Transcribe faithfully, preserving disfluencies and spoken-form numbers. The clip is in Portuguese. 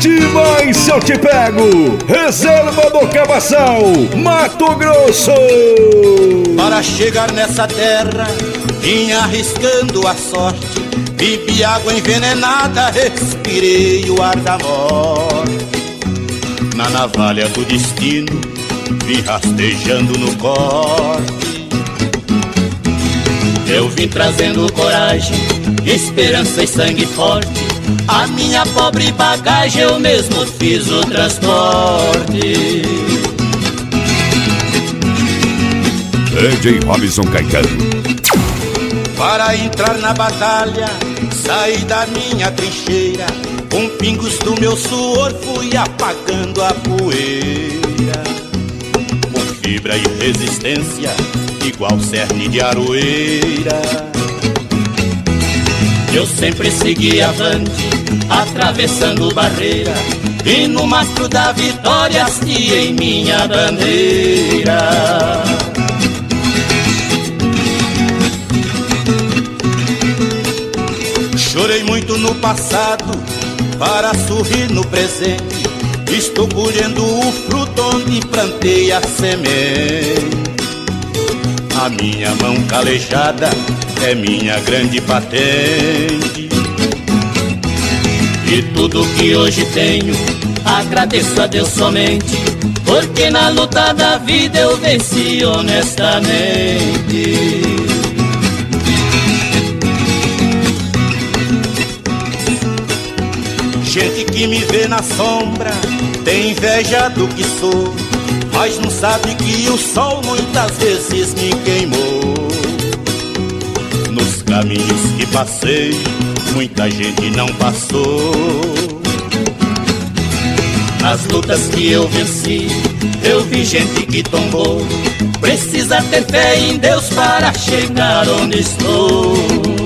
Demais se eu te pego. Reserva do Cabaçal, Mato Grosso. Para chegar nessa terra, vim arriscando a sorte. Bebi água envenenada, respirei o ar da morte. Na navalha do destino, vi rastejando no corte. Eu vim trazendo coragem, esperança e sangue forte. A minha pobre bagagem eu mesmo fiz o transporte. D J Robson Caetano. Para entrar na batalha, saí da minha trincheira. Com pingos do meu suor fui apagando a poeira. Com fibra e resistência, igual cerne de aroeira. Eu sempre segui avante, atravessando barreira. E no mastro da vitória hasteei minha bandeira. Chorei muito no passado para sorrir no presente. Estou colhendo o fruto onde plantei a semente. A minha mão calejada é minha grande patente. E tudo que hoje tenho, agradeço a Deus somente, porque na luta da vida eu venci honestamente. Gente que me vê na sombra tem inveja do que sou, mas não sabe que o sol muitas vezes me queimou. Nos caminhos que passei, muita gente não passou. Nas lutas que eu venci, eu vi gente que tombou. Precisa ter fé em Deus para chegar onde estou.